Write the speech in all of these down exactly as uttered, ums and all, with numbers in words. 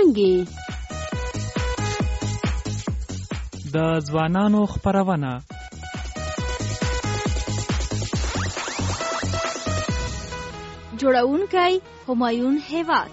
څانګې. د ځوانانو خپرونه. جوړونکی همایون هیواد.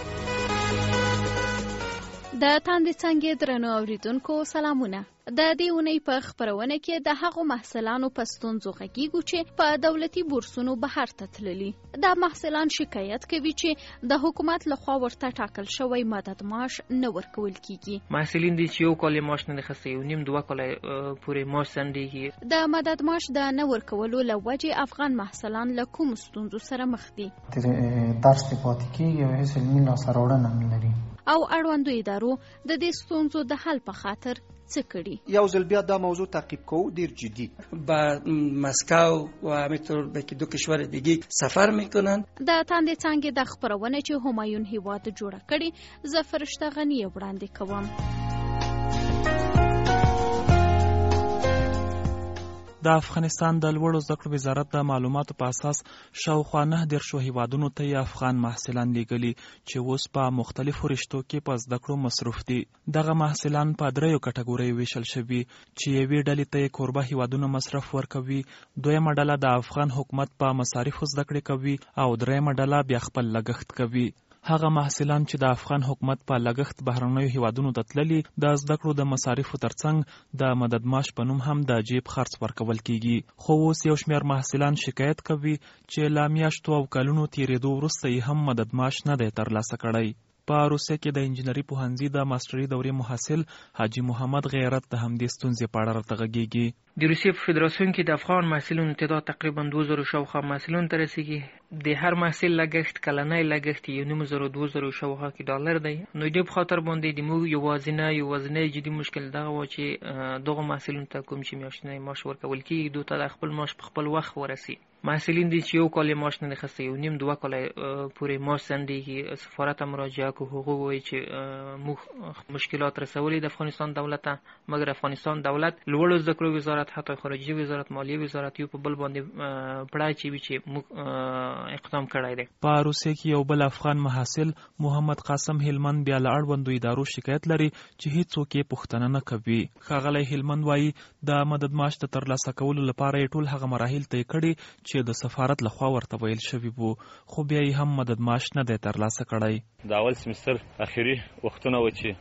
د تاندې څانګې درنو اوریدونکو سلامونه. د دې اونۍ په خپرونه کې د هغو محصلانو په ستونزو غږیږو چې په دولتي بورسونو بهر ته تللي. دا محصلان شکایت کوي چې د حکومت لخوا ورته ټاکل شوی مدد معاش نه ورکول کیږي. محصلین دي چې یو کال معاش نه اخیستی، یو نیم دوه کاله پورې معاش ځنډیږي. د مدد معاش د نه ورکولو له وجې افغان محصلان له کومو ستونزو سره مخ دي؟ درس ته پاتې کېږي او هېڅ علمي لاسته راوړنه نه لري. او اړوندو ادارو د دې ستونزو د حل په خاطر څه کړي؟ یو ځل بیا دا موضوع تعقیب کوو، ډیر جدی. با مسکو و همینطور به دو کشور دیگه سفر میکنن. د تاندې څانګې د خپرونه چې همایون هیواد جوړه کړي، زه فرشته غنی وړاندې کوم. د افغانستان د لوړو زده کړو وزارت د معلوماتو په اساس شاوخوا نه دېرشو هیوادونو ته یې افغان محصلان لیږلي چې اوس په مختلفو رشتو کې په زده کړو مصروف دي. دغه محصلان په دریو کټګوریو ویشل شوي چې یوې ډلې ته یې کوربه هیوادونه مصرف ورکوي، دویمه ډله د افغان حکومت په مصارفو زده کړې کوي او دریمه ډله بیا خپل لګښت کوي. هغه محصلان چې د افغان حکومت په لګښت بهرنیو هیوادونو ته تللي، د زده کړو د مصارفو ترڅنګ د مدد معاش په نوم هم د جیب خرڅ ورکول کیږي. خو اوس یو شمېر محصلان شکایت کوي چې له میاشتو او کلونو تېرېدو وروسته یې هم مدد معاش نه دی ترلاسه کړی. په روسیه کې د انجنیري پوهنځي د ماسټري دورې محصل حاجي محمد غیرت د همدې ستونزې په اړه راته غږېږي. د روسیې په فدراسیون کې د افغان محصلینو تعداد تقریبا دوه زره شاوخوا محصلینو ته رسیږي. د هر محصل لګښت کلنی لګښت یو نیم زره دوه زره شاوخوا کې ډالر دی. نو دې په خاطر باندې د موږ یوازینی یوازینی جدي مشکل دغه و چې دغه محصلینو ته کوم چې میاشتنی معاش ورکول کېږي، دوی ته د خپل معاش په خپل وخت ورسي. محصلین دي چې یو کال معاش نه اخیستی، یو نیم دوه کاله پورې معاش ځنډیږي. سفارت ته مراجعه کوو، هغوی وایي چې موږ مشکلات رسولي د افغانستان دولت ته، مګر افغانستان دولت لوړو زده کړو وزارت، حتی خارجي وزارت، مالیې وزارت یو په بل باندې پړای چې وي چې موږ اقدام کړی دی. په روسیه کې یو بل افغان محصل محمد قاسم هلمند بیا له اړوندو ادارو شکایت لري چې هیڅوک یې پوښتنه نه کوي. ښاغلی هلمند وایي د مدد معاش د ترلاسه کولو لپاره یې ټول هغه مراحل طی کړي چې د سفارت لخوا ورته ویل شوي وو، خو بیا یې هم مدد معاش نه دی ترلاسه کړی. د اول سمستر اخري وختونه و چې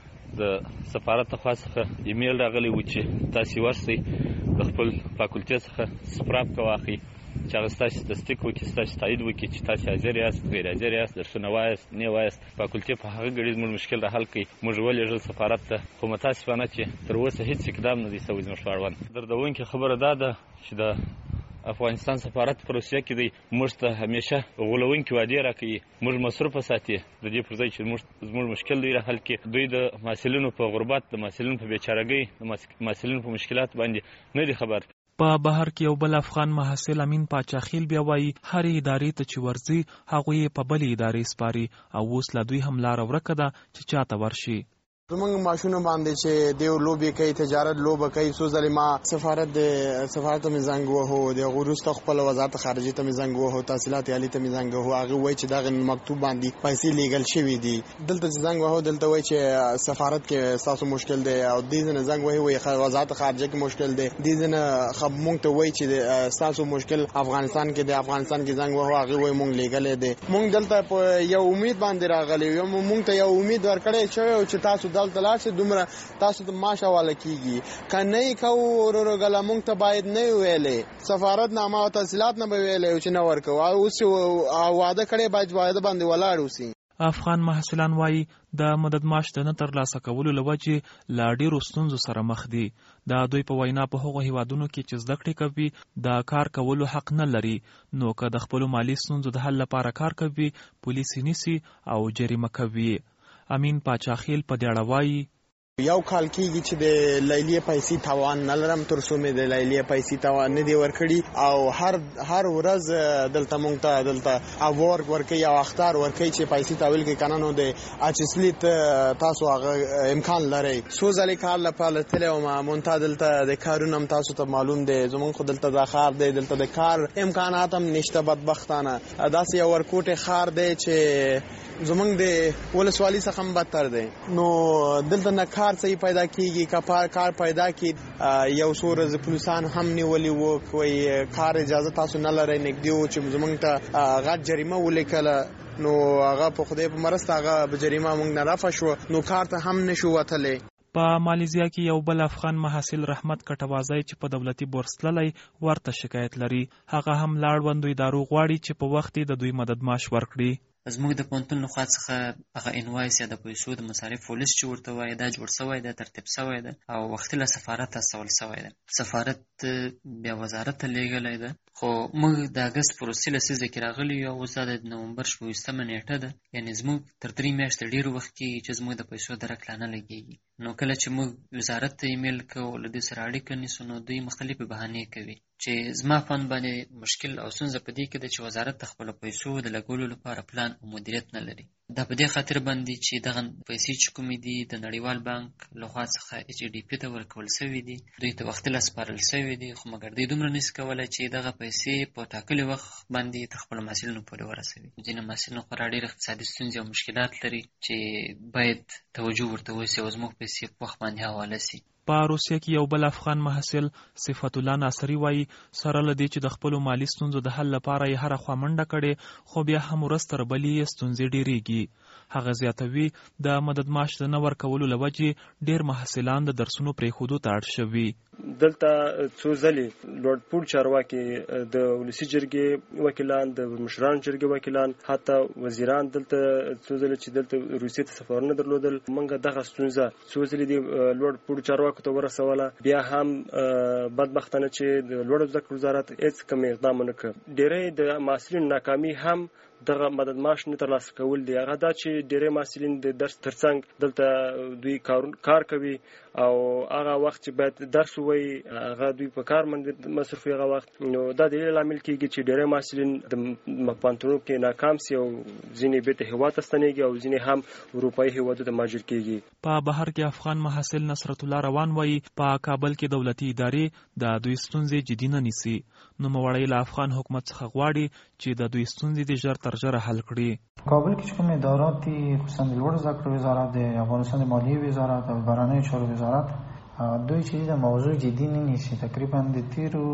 د سفارت لخوا څخه ایمیل راغلی و چې تاسې ورسئ د خپل فاکولټې څخه سپراپ که واخلئ چې هغه ستاسې تصدیق وکړي، ستاسې تایید وکړي چې تاسې حاضر یاست، غیر حاضر یاست، درسونه وایاست، نه وایاست. فاکولټې په هغه ګړي زموږ مشکل را حل کړي. موږ ولېږل سفارت ته، خو متاسفانه چې تر اوسه هېڅ اقدام نه دی سوی زموږ په اړوند. دردونکې خبره دا ده چې د افغانستان سفارت په روسیه کې دی موږ ته همیشه غولونکې وعدې راکوي، موږ مصروفه ساتي، د دې پر ځای چې زموږ مشکل دی را حل کړي. دوی د محصلینو په غربت، د محصلینو په بیچارهګۍ، د محصلینو په مشکلات باندې نه دی خبر. په بهر کې یو بل افغان محصل امین پاچاخیل بیا وایي هرې ادارې ته چې ورځي هغوی یې په بلې ادارې سپاري او اوس له دوی هم لاره ورکه ده چې چاته ورشي. زمونږ ماشونه باندې چې دیو لوبې کوي، تجارت لوبه کوي. څو ځلې ما سفارت د سفارت ته مې زنګ وهو، د هغو وروسته خپله وزارت خارجې ته مې زنګ وهو، تحصیلات عالي ته مې زنګ وهو. هغې وایي چې دغه مکتوب باندې پیسې لیږل شوي دي. دلته چې زنګ وهو دلته وایي چې سفارت کې ستاسو مشکل دی، او دې ځنه زنګ وهي وایي وزارت خارجه کې مشکل دی. دې ځنه مونږ ته وایي چې ستاسو مشکل افغانستان کې دی، افغانستان کې زنګ وهو، هغې وایي مونږ لیږلی دی. مونږ دلته په یو امید باندې راغلی یو، مونږ ته یو امید ورکړی شوی چې تاسو دلته لاړ شئ، دومره تاسو ته معاش حواله کیږي. که نه یې کوو ورورو ګله مونږ ته باید نه ویلې، سفارت نامه او تحصیلات نه به ویلې چې نه ورکوو. اوس واده کړی باید واده باندې ولاړ اوسي. افغان محصلان وایي د مدد معاش د نه ترلاسه کولو له وجې له ډېرو ستونزو سره مخ دي. د دوی په وینا په هغو هیوادونو کې چې زده کړې کوي د کار کولو حق نه لري، نو که د خپلو مالي ستونزو د حل لپاره کار کوي پولیس یې نیسي او جریمه کوي. امین پاچاخیل په دې اړه وایي یو کال کېږي چې د لیلیې پیسې تاوان نه لرم، تر څو مې د لیلیې پیسې تاوان نه دی ورکړي، او هر هر ورځ دلته مونږ ته دلته اوارک ورکوي او اختار ورکوي چې پیسې تحویل کړي، کنه نو د اچسلیت تاسو هغه امکان لرئ. څو ځلې کار لپاره تللی وم، مونږ ته دلته د کارونه هم تاسو ته معلوم دی، زمونږ خو دلته د ښار دی، دلته د کار امکانات هم نشته بدبختانه. داسې یو ورکوټی ښار دی چې زمونږ د ولسوالي څخه هم بدتر دی. نو دلته نه کار صحیح پیدا کیږي، که کار پیدا کی یو څو ورځې پولیسان هم نیولي وو، کوي کار اجازه تاسو نه لرئ، نږدې وو چې زمونږ ته غټ جریمه ولیکله، نو هغه په خدای په مرسته هغه جریمه مونږ نه رفع شو، نو کار ته هم نشو وتلی. په مالیزیا کې یو بل افغان محصل رحمت کټوازی چې په دولتي بورس تللی ورته شکایت لري. هغه هم لاړوندو ادارو غواړي چې په وخت د دوی مدد معاش ورکړي. زموږ د پوهنتون لخوا څخه هغه انوایس یا د پیسو د مصارفو لیست چې ورته وایي دا جوړ شوی دی، ترتیب شوی دی او وختي له سفارت استول شوی دی. سفارت بیا وزارت ته لیږلی ده، خو موږ د اګست په وروستۍ لسیزه کې راغلي یو، اوس دا د نومبر شپږویشتمه نیټه ده، یعنې زموږ تر درې میاشتې ډېر وخت کېږي چې زموږ د پیسو درک لا نه لګېږي. نو کله چې موږ وزارت ته ایمیل کوو، له دوی سره اړیکه نیسو، نو دوی مختلفې بهانې کوي چې زما فن باندې مشکل او ستونزه په دې کې ده چې وزارت د خپلو پیسو د لګولو لپاره پلان او مدیریت نه لري. دا په دې خاطر باندې چې دغه پیسې چې کومې دي د نړیوال بانک لخوا څخه ایچ ډي پي ته ورکول شوي دي، دوی ته وختي لاسپارل شوي دي، خو مګر دوی دومره نشي کولی چې دغه پیسې په ټاکلي وخت باندې تر خپلو محصلینو پورې ورسوي. ځینې محصلین خورا ډېر اقتصادي ستونزې او مشکلات لري چې باید توجه ورته وشي او زموږ پیسې په وخت باندې حواله شي. په روسیه کې یو بل افغان محصل صفت الله ناصری وایي سره له دې چې د خپلو مالي ستونزو د حل لپاره یې هره خوا منډه کړې، خو بیا هم ورځ تر بلې یې ستونزې ډېرېږي. هغه زیاتوي د مدد معاش د نه ورکولو له وجې ډېر محصلان د درسونو پرېښودو ته اړ شوي. دلته څو ځلې لوړپوړ چارواکي، د ولسي جرګې وکیلان، د مشرانو جرګې وکیلان، حتی وزیران دلته څو ځلې چې دلته روسیې ته سفرونه درلودل، موږ دغه ستونزه څو ځلې د لوړپوړ چارواکو ته ورسوله، بیا هم بدبختانه چې د لوړو زده کړو وزارت هېڅ کوم اقدام ونه کړ. ډېری د محصلینو ناکامي هم دغه مدد معاش نه ترلاسه کول دی. هغه دا چې ډېری محصلین د درس ترڅنګ دلته دوی کار کوي او هغه وخت چې باید درس ووایي هغه دوی په کار باندې مصروف وي هغه وخت. نو دا د دې لامل کېږي چې ډېری محصلین د پوهنتونونو کې ناکام سي او ځینې بېرته هېواد ته ستنېږي او ځینې هم اروپایي هېوادونو ته مهاجر کېږي. په بهر کې افغان محصل نصرت الله روان وایي په کابل کې دولتي ادارې د دوی ستونزې جدي نه نیسي. نوموړی له افغان حکومت څخه غواړي چې د دوی ستونزې د ژر تر ژره حل کړي. کابل کې کوم ادارات دي، خصوصا د لوړو زده کړو وزارت، د افغانستان د مالیې وزارت او بهرنیو چارو وزارت، دوی چې د موضوع جدي نه نیسي. تقریبا د تیرو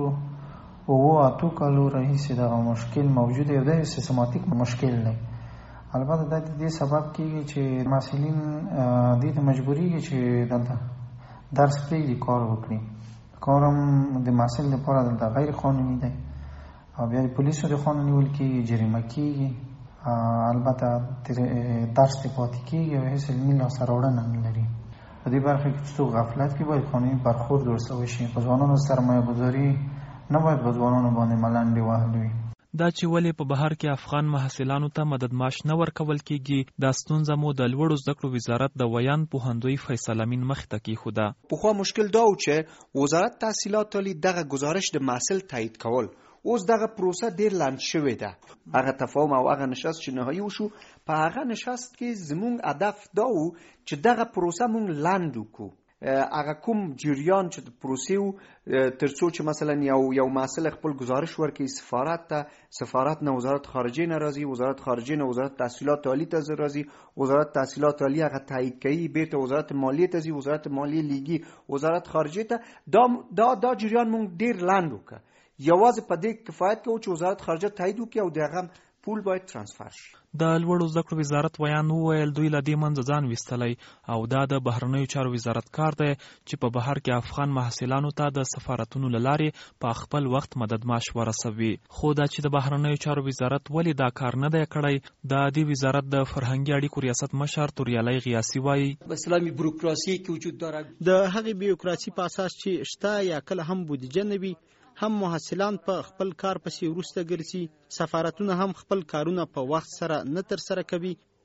اوو اتو کالو راهیسې دغه مشکل موجود دی، د سیستماتیک مشکل دی. البته د دې سبب کېږي چې محصلین دې ته مجبورېږي چې دلته درس پرېږدي، کار وکړي. کار هم د محصل لپاره دلته غیر قانوني دی او بیا د پولیسو د خوا نیول کېږي، جریمه کېږي، البته درس ته پاتې کېږي او هېڅ علمي لاسته راوړنه نه لري. په دې برخه کې څو غفلت کې باید قانوني برخورد ورسره وشي. په ځوانانو سرمایه گذاري نه باید په ځوانانو باندې ملنډې وهل وي. دا چې ولې په بهر کې افغان محصلانو ته مدد معاش نه ورکول کېږي، دا ستونزه مو د لوړو زده کړو وزارت د ویان پوهندوی فیصل امین مخې ته کېښوده. پخوا مشکل دا و چې وزارت تحصیلات عالی دغه گزارش د محصل تایید کول، اوس دغه پروسه ډیر لاند شوې ده. هغه تفاهم او هغه نشست چې نهایی وشو، په هغه نشست کې زموږ هدف دا و چې دغه پروسه مونږ لاند وکړو. هغه کوم جریان چې د پروسې و تر څو چې مثلا یو یو محصل خپل گزارش ورکړي سفارت ته، سفارت نه وزارت خارجه نه راځي، وزارت خارجه نه وزارت تحصیلات عالی ته راځي، وزارت تحصیلات عالی هغه تایید کوي، بیرته وزارت مالیې ته ځي، وزارت مالیې لیږي وزارت خارجه ته. دا دا دا جریان مونږ ډیر لاند وکړ. یوازې په دې کفایت کوو چې وزارت خارجه تایید وکړي او دغه پول باید ترانسفر شي. د لوړو زده کړو وزارت ویان وویل دوی له دې منځه ځان ویستلی او دا د بهرنیو چارو وزارت کار دی چې په بهر کې افغان محصلانو ته د سفارتونو له لارې په خپل وخت مدد معاش ورسوي. خو دا چې د بهرنیو چارو وزارت ولې دا کار نه دی کړی، د دې وزارت د فرهنګي اړیکو ریاست مشر توریالی غیاسي وایي اسلامي بروکراسي کې وجود داره. د هغې بیوکراسي په اساس چې شته یا کله هم بودیجه نه وي، هم محصلان په خپل کار پسې وروسته ګرځي، سفارتونه هم خپل کارونه په وخت سره نه تر سره کوي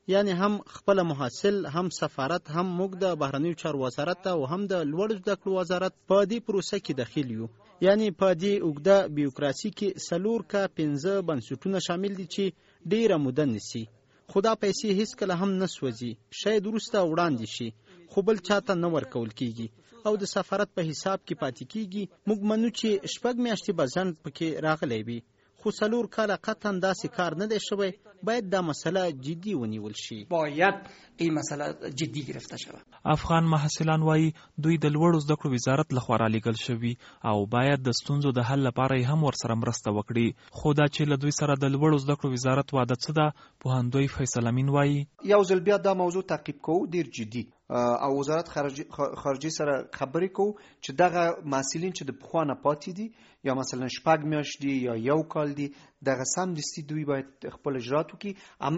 یعنی هم خپل محصل، هم سفارت، هم موږ د بهرنیو چارو وزارت او هم د لوړو زده کړو وزارت په دې پروسه کې دخیل یو. یعنی په دې اوږده بیوکراسي کې څلور کا پنځه بنسټونه شامل دي چې ډیره موده نیسي. خو دا پیسې هیڅکله هم نه سوځي، شاید وروسته وړاندې شي خو بل چاته نه ورکول کیږي او د سفارت په حساب کې پاتې کیږي. موږ منو چې شپږ میاشتې به ځنډ پکې راغلی وي، خو څلور کاله قطعا داسې کار نه دی شوی. باید دا مسئله جدی ونیول شي. باید این مسئله جدی گرفته شود. افغان محصلان وایي دوی د لوړو زده کړو وزارت لخوا رالیږل شوي او باید د ستونزو د حل لپاره یې هم ورسره مرسته وکړي. خو دا چې له دوی سره د لوړو زده کړو وزارت وعده څه ده، پوهندوی فیصل امین وایي یو ځل بیا دا موضوع تعقیب کوو ډیر جدي او وزارت خارجه سره خبرې کوو چې دغه محصلین چې د پخوا نه پاتې دي یا مثلا شپږ میاشتې یا یو کال دي، دغه سمدستي دوی باید خپل اجرات وکړي.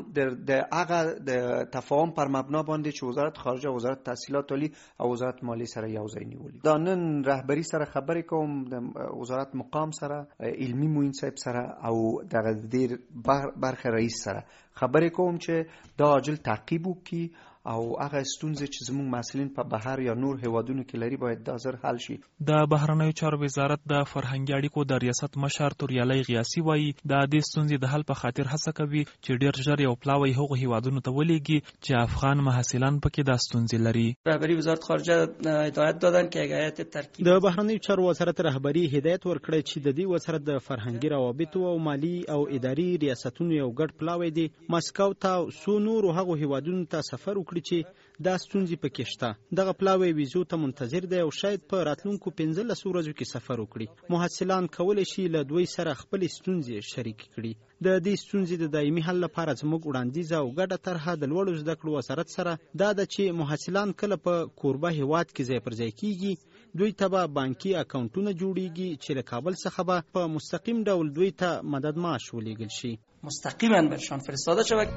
د هغه د تفاهم پر مبنا باندې چې وزارت خارجه، وزارت تحصیلات عالی او وزارت مالی سره یو ځای نیولي. دا نن رهبری سره خبرې کوم، د وزارت مقام سره، علمي معین صاحب سره او دغه ډیر برخه رئیس سره خبرې کوم چې دا عاجل تعقیب وکړي او هغه ستونزې چې زموږ محصلین په بهر یا نور هیوادونو کې لري باید دا زر حل شي. د بهرنیو چارو وزارت د فرهنګي اړیکو د ریاست مشر توریالی غیاسي وایي د دې ستونزې د حل په خاطر هڅه کوي چې ډیر ژر یو پلاوی هغو هیوادونو ته ولېږي چې افغان محصلان پکې دا ستونزې لري. رهبری وزارت خارجه هدایت دادن که هیئت ترکیب د بهرنیو چارو وزارت رهبری هدایت ورکړی چې د دې وزارت د فرهنګي روابطو او مالی او اداري ریاستونو یو ګډ پلاوی دی مسکو ته څو نورو هغو هیوادونو ته سفر وکړي چې دا ستونزې پکې شته. دغه پلاوی ویزو ته منتظر دی او شاید په راتلونکو پنځلس ورځو کې سفر وکړي. محصلان کولی شي له دوی سره خپل ستونزې شریک کړي. د دې ستونزې د دایمي حل لپاره زموږ وړاندیز او ګډه طرحه د لوړو زده کړو وزارت سره دا ده چې محصلان کله په کوربه هیواد کې ځای پر ځای کیږي، دوی ته به بانکي اکاونټونه جوړیږي چې له کابل څخه به په مستقیم ډول دوی ته مدد معاش ولېږل شي. مستقیما برشان فرستاده شود.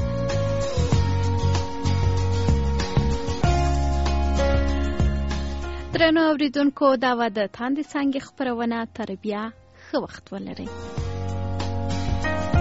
درنو اوریدونکو، دا وه د تاندې څانګې خپرونه. تر بیا ښه وخت ولرئ.